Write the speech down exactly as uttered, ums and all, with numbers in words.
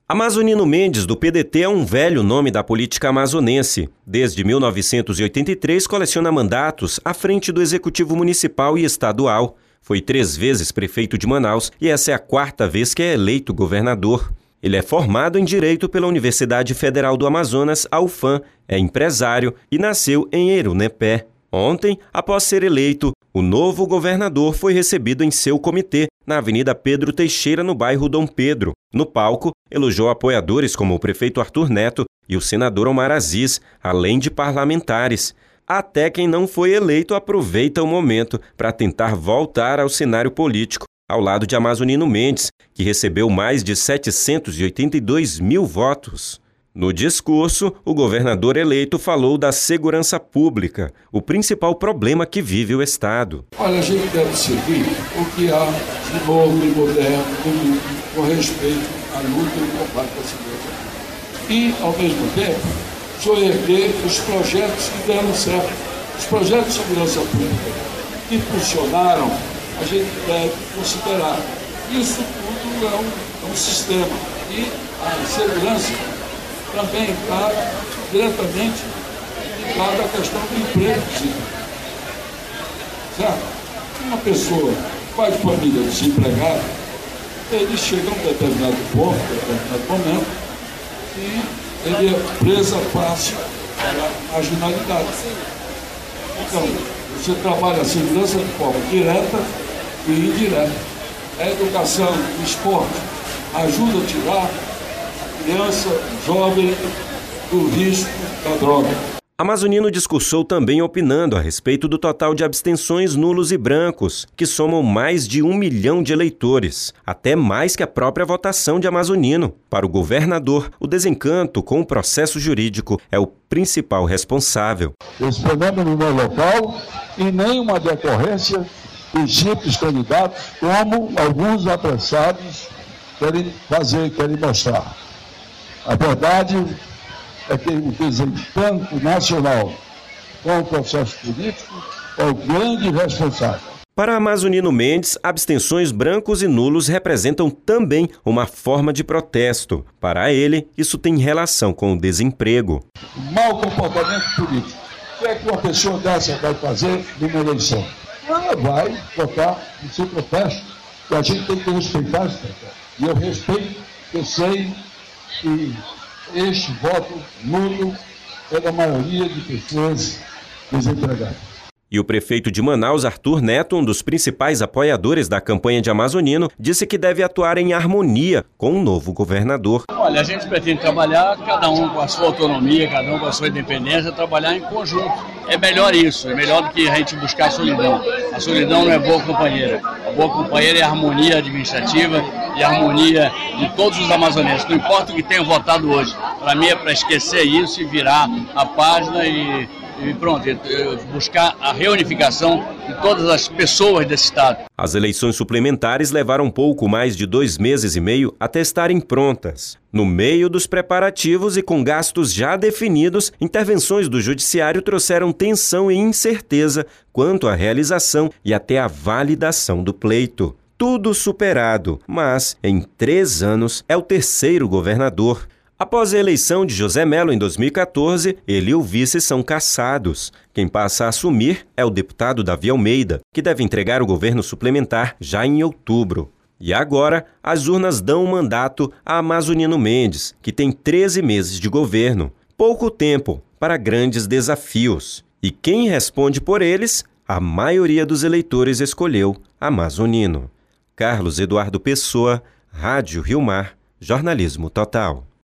Amazonino Mendes, do P D T, é um velho nome da política amazonense. Desde mil novecentos e oitenta e três, coleciona mandatos à frente do Executivo Municipal e Estadual. Foi três vezes prefeito de Manaus e essa é a quarta vez que é eleito governador. Ele é formado em Direito pela Universidade Federal do Amazonas, a U F A M, é empresário e nasceu em Erunepé. Ontem, após ser eleito, o novo governador foi recebido em seu comitê, na Avenida Pedro Teixeira, no bairro Dom Pedro. No palco, elogiou apoiadores como o prefeito Arthur Neto e o senador Omar Aziz, além de parlamentares. Até quem não foi eleito aproveita o momento para tentar voltar ao cenário político, ao lado de Amazonino Mendes, que recebeu mais de setecentos e oitenta e dois mil votos. No discurso, o governador eleito falou da segurança pública, o principal problema que vive o Estado. Olha, a gente deve seguir o que há de novo e moderno no mundo com respeito à luta e ao combate à segurança pública. E, ao mesmo tempo, soerguer os projetos que deram certo. Os projetos de segurança pública que funcionaram, a gente deve considerar. Isso tudo é um, é um sistema. E a segurança também está diretamente ligada à questão do emprego. Certo? Uma pessoa, pai de família desempregado, ele chega a um determinado ponto, um determinado momento, e ele é presa fácil para a marginalidade. Então, você trabalha a segurança de forma direta e indireta. A educação, o esporte, ajuda a tirar criança, jovem, do risco da droga. Amazonino discursou também opinando a respeito do total de abstenções nulos e brancos, que somam mais de um milhão de eleitores, até mais que a própria votação de Amazonino. Para o governador, o desencanto com o processo jurídico é o principal responsável. Esse fenômeno não é local e nem uma decorrência dos simples candidatos, como alguns apressados querem fazer, querem mostrar. A verdade é que o desencanto nacional com o processo político é o grande responsável. Para Amazonino Mendes, abstenções brancos e nulos representam também uma forma de protesto. Para ele, isso tem relação com o desemprego. O mau comportamento político. O que é que uma pessoa dessa vai fazer numa eleição? Ela vai votar no seu protesto. E a gente tem que respeitar esse protesto. E eu respeito, eu sei que este voto nulo é da maioria de pessoas desempregadas. E o prefeito de Manaus, Arthur Neto, um dos principais apoiadores da campanha de Amazonino, disse que deve atuar em harmonia com o novo governador. Olha, a gente pretende trabalhar, cada um com a sua autonomia, cada um com a sua independência, trabalhar em conjunto. É melhor isso, é melhor do que a gente buscar a solidão. A solidão não é boa companheira. A boa companheira é a harmonia administrativa e a harmonia de todos os amazonenses. Não importa o que tenham votado hoje. Para mim é para esquecer isso e virar a página e... E pronto, buscar a reunificação de todas as pessoas desse estado. As eleições suplementares levaram pouco mais de dois meses e meio até estarem prontas. No meio dos preparativos e com gastos já definidos, intervenções do judiciário trouxeram tensão e incerteza quanto à realização e até à validação do pleito. Tudo superado, mas em três anos é o terceiro governador. Após a eleição de José Melo em dois mil e quatorze, ele e o vice são cassados. Quem passa a assumir é o deputado Davi Almeida, que deve entregar o governo suplementar já em outubro. E agora, as urnas dão um mandato a Amazonino Mendes, que tem treze meses de governo. Pouco tempo para grandes desafios. E quem responde por eles, a maioria dos eleitores escolheu Amazonino. Carlos Eduardo Pessoa, Rádio Rio Mar, Jornalismo Total.